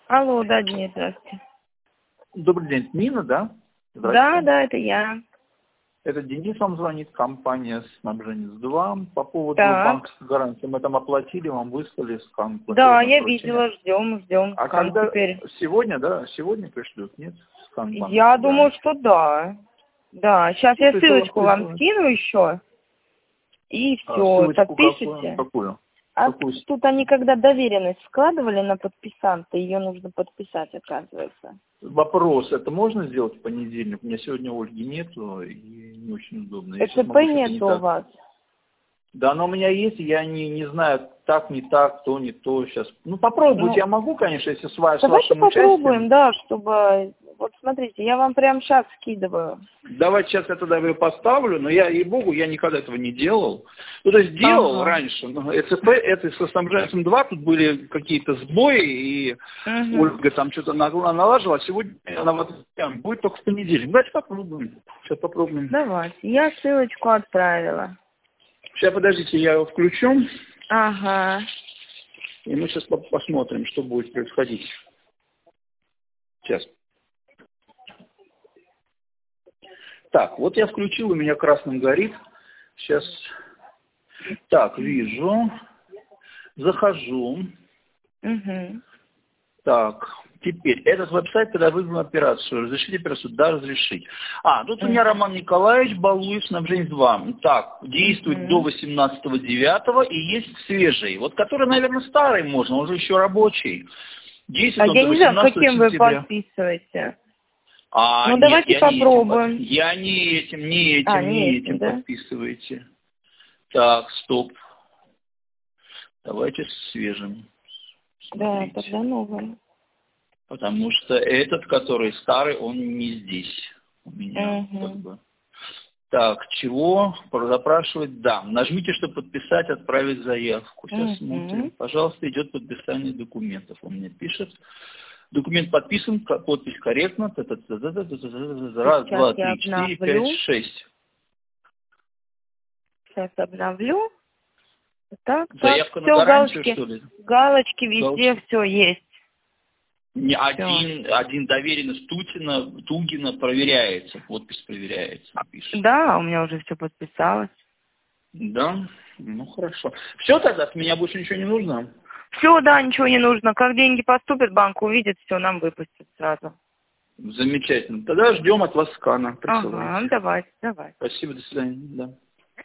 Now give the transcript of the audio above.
Алло, да, Денис, здравствуйте. Добрый день, Нина, да? Да, это я. Это Денис вам звонит, компания «Снабженец-2». По поводу Так. банковской гарантии мы там оплатили, вам выслали скан Да, платежного я поручения. видела, ждем. А Скан когда? теперь. Сегодня, да? Сегодня пришлют, нет? Скан Я банковской думаю, гарантии. что да. Да, сейчас Ну, я то есть ссылочку вам присылать. скину еще. И все, Ссылочку какую? подпишите. Какую? А Какую? тут они когда доверенность складывали на подписанта, ее нужно подписать, оказывается. Вопрос, это можно сделать в понедельник? У меня сегодня Ольги нету, и не очень удобно. Я сейчас ЭЦП могу что-то не нету у так. вас. Да, оно у меня есть, я не знаю, так, не так, то, не то сейчас. Ну, попробовать Ну, я могу, конечно, если с давайте вашим попробуем, участием. да, чтобы... Вот смотрите, я вам прямо сейчас скидываю. Давайте сейчас я тогда ее поставлю, но я, ей-богу, я никогда этого не делал. Ну, то есть делал Ага. раньше, но ЭЦП, это со Снабженцем 2, тут были какие-то сбои, и Угу. Ольга там что-то налаживала, а сегодня она вот будет только в понедельник. Давайте попробуем. Сейчас попробуем. Давайте. Я ссылочку отправила. Сейчас, подождите, я его включу, Ага. и мы сейчас посмотрим, что будет происходить. Сейчас. Так, вот я включил, у меня красным горит. Сейчас. Так, вижу. Захожу. Угу. Так, теперь, этот веб-сайт, когда вызвал операцию. Разрешите операцию? Да, разрешить. Тут у меня Угу. Роман Николаевич, Балуев, Снабженец 2. Так, действует до Угу. 18.09 и есть свежий. Вот который, наверное, старый можно, он же еще рабочий. А Действует он я до не знаю, 18 каким вы сентября. подписываете. Ну, Нет, давайте я не этим. попробуем. Я не этим, не А, этим, не не этим, этим да? подписываете. Так, стоп. Давайте с свежим. Да, Смотрите. тогда новым. Потому что этот, который старый, он не здесь у меня. Как Угу. бы. Так, чего? Запрашивать? Да. Нажмите, чтобы подписать, отправить заявку. Сейчас смотрим. Угу. Пожалуйста, идет подписание документов. Он мне пишет. Документ подписан, подпись корректно. Раз, Сейчас два, я три, четыре, пять, обновлю. шесть. Сейчас обновлю. Так, Заявка на все, гарантию, галочки. что ли? Галочки везде Галочка. все есть. Не Все. один доверенность Тугина проверяется, подпись проверяется, пишет. Да, у меня уже все подписалось. Да? Ну хорошо. Все тогда, от меня больше ничего не нужно? Все, да, ничего не нужно. Как деньги поступят, банк увидит, все, нам выпустят сразу. Замечательно. Тогда ждем от вас скана. Ага, Присылайте. давайте. Спасибо, до свидания. Да.